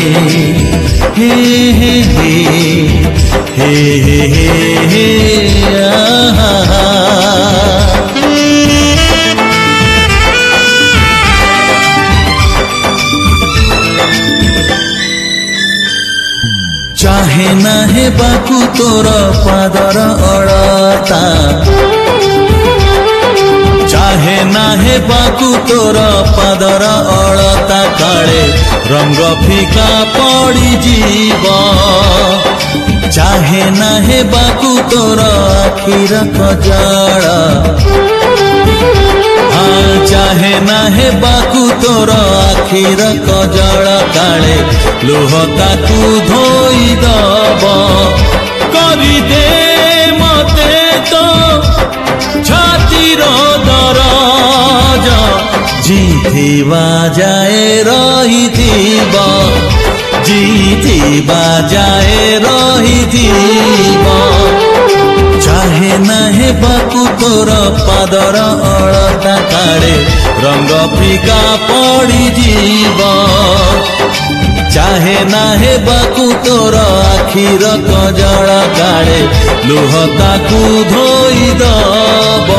हे हे हे हे हे चाहे ना हे बाकु तोर पादर अड़ता चाहे ना हे बाकु तोर पादर अड़ता काले रंग फीका पड़ी जीव चाहे ना हे बाकु तोर आखिर कजल चाहे ना हे बाकु तोर आखिर कजल काले लुह ताकू धोई दब करी दे मते तो छातीर दरज जीथिबा जाए रहिथिब जीथिबा जाए रहिथिब चाहे ना हे बाकु तोर पादर अड़ता काले रंग फीका पड़ी जीव चाहे ना हे बाकु तोर आखिर कजल काले लुह ताकू धोई दब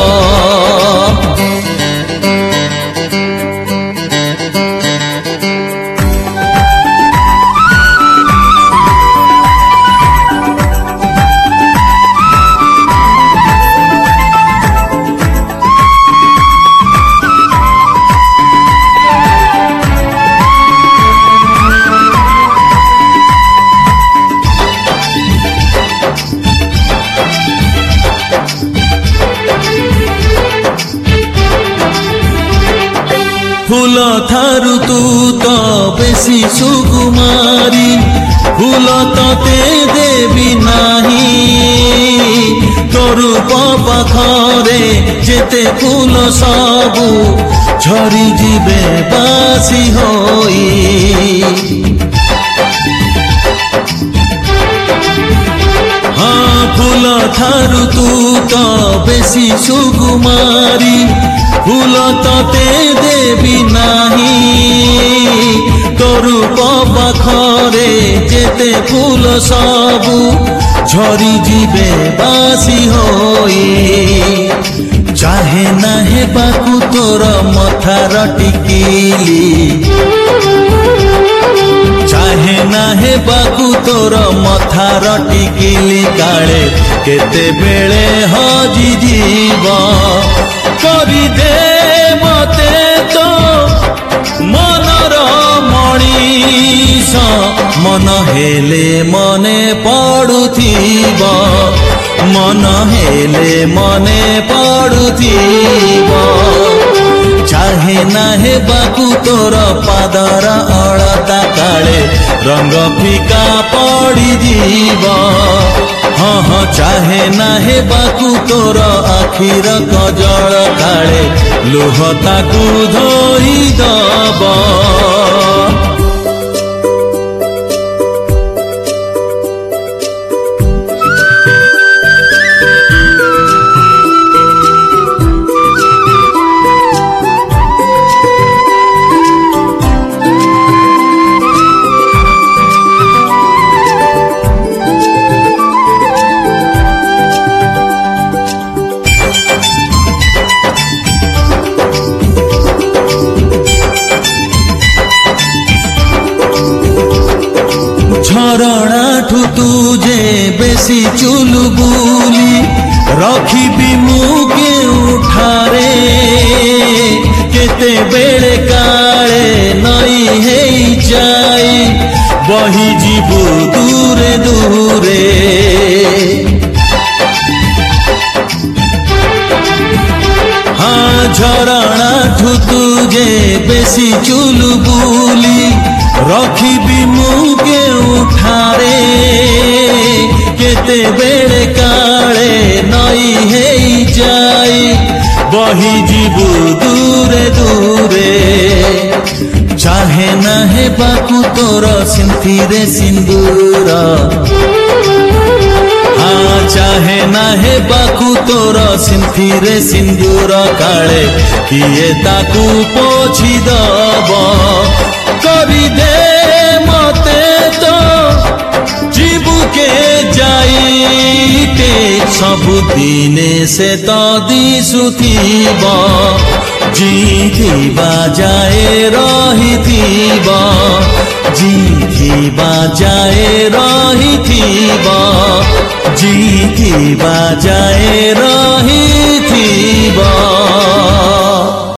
फूल थारु तू तो बेसी सुकुमारी फूल तते देवी नाही तोरु पाखरे जेते फूल सबु झरी जीवे बासी होई हाँ फूल थारु तू तो बेसी सुकुमारी फूल तते देवी नाही तोरु पाखरे जेते फूल सबु झरी जीवे बासी होई चाहे ना हे बाकु तोर मथार टिकिली चाहे ना हे बाकु तोर मथार टिकिली काले केते बेले हजी जीव करी दे मते तो मनर मणिष मन हेले मने पड़ुथिब मन हेले मने पड़ुथिब चाहे ना हे बाकु तोर पादर अड़ता काले रंग फीका पड़ी जीव हाँ हाँ चाहे ना हे बाकु तोर आखिर कजल काले लुह ताकू धोई दब झरणाठू तुझे बेसी चुलु बुली रखी मुके उठारे केते बेले काले नई है जाई बही जीवु दूरे दूरे हाँ झरणाठू तुझे बेसी चुलु बुली रखी मुके उठारे केते बेले काले नई है जाई बही जीवु दूरे दूरे चाहे ना हे बाकु तोर सिंथिरे सिंदूर हाँ चाहे ना हे बाकु तोर सिंथिरे सिंदूर काले किए ताकू पोछि दब करी दे मते सबुदिने से तो दिसुथिबा जीथिबा जाए रहिथिबा जीथिबा जाए रहिथिबा जीथिबा जाए रहिथिबा।